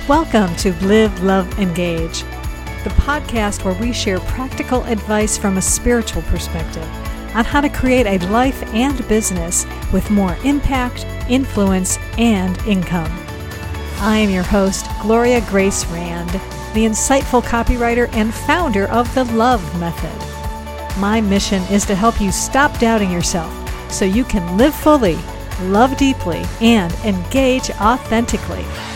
Welcome to Live, Love, Engage, the podcast where we share practical advice from a spiritual perspective on how to create a life and business with more impact, influence, and income. I am your host, Gloria Grace Rand, the insightful copywriter and founder of the Love Method. My mission is to help you stop doubting yourself so you can live fully, love deeply, and engage authentically.